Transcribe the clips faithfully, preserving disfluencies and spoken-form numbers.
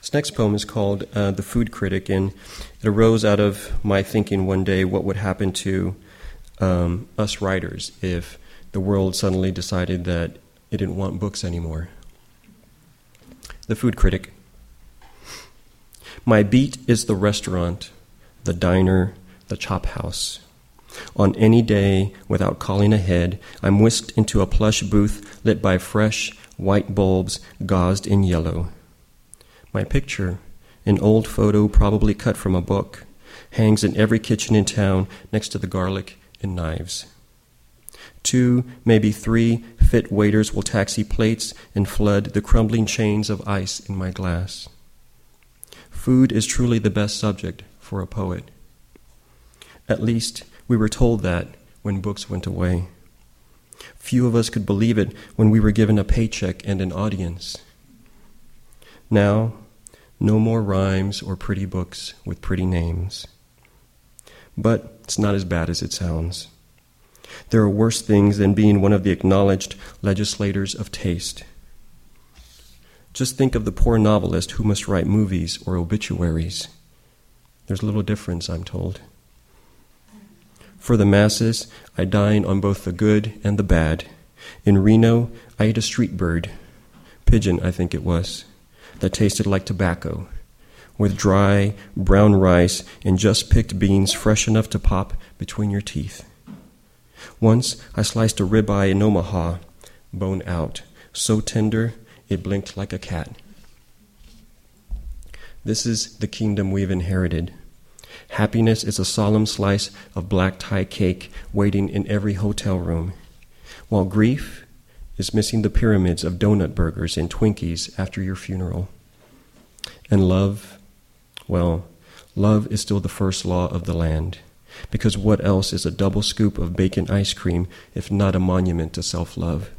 This next poem is called uh, The Food Critic, and it arose out of my thinking one day what would happen to um, us writers if the world suddenly decided that it didn't want books anymore. The Food Critic. My beat is the restaurant, the diner, the chop house. On any day, without calling ahead, I'm whisked into a plush booth lit by fresh, white bulbs gauzed in yellow. My picture, an old photo probably cut from a book, hangs in every kitchen in town next to the garlic and knives. Two, maybe three, fit waiters will taxi plates and flood the crumbling chains of ice in my glass. Food is truly the best subject for a poet. At least, we were told that when books went away. Few of us could believe it when we were given a paycheck and an audience. Now, no more rhymes or pretty books with pretty names. But it's not as bad as it sounds. There are worse things than being one of the acknowledged legislators of taste. Just think of the poor novelist who must write movies or obituaries. There's little difference, I'm told. For the masses, I dine on both the good and the bad. In Reno, I ate a street bird, pigeon I think it was, that tasted like tobacco, with dry, brown rice and just picked beans fresh enough to pop between your teeth. Once I sliced a ribeye in Omaha, bone out, so tender it blinked like a cat. This is the kingdom we've inherited. Happiness is a solemn slice of black tie cake waiting in every hotel room, while grief is missing the pyramids of donut burgers and Twinkies after your funeral. And love, well, love is still the first law of the land, because what else is a double scoop of bacon ice cream if not a monument to self-love?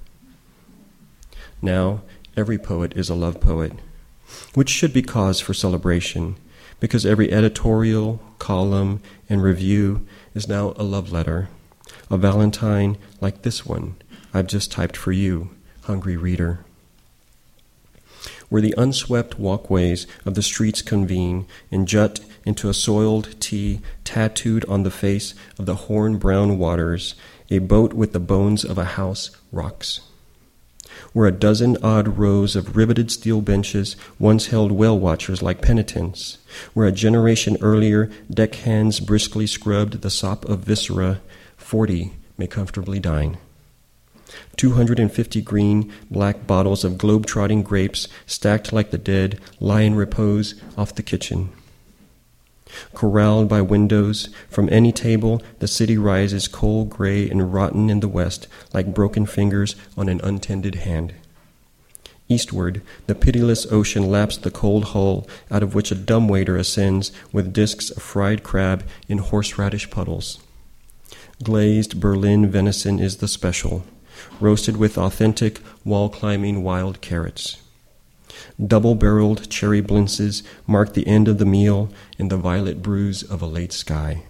Now, every poet is a love poet, which should be cause for celebration, because every editorial, column, and review is now a love letter, a valentine like this one I've just typed for you, hungry reader. Where the unswept walkways of the streets convene and jut into a soiled T tattooed on the face of the horn-brown waters, a boat with the bones of a house rocks. Where a dozen odd rows of riveted steel benches once held whale watchers like penitents, where a generation earlier deckhands briskly scrubbed the sop of viscera, forty may comfortably dine. Two hundred and fifty green, black bottles of globe-trotting grapes stacked like the dead lie in repose off the kitchen. Corralled by windows, from any table the city rises coal gray and rotten in the west like broken fingers on an untended hand. Eastward, the pitiless ocean laps the cold hull out of which a dumbwaiter ascends with discs of fried crab in horseradish puddles. Glazed Berlin venison is the special, roasted with authentic wall-climbing wild carrots. Double-barreled cherry blintzes mark the end of the meal in the violet bruise of a late sky.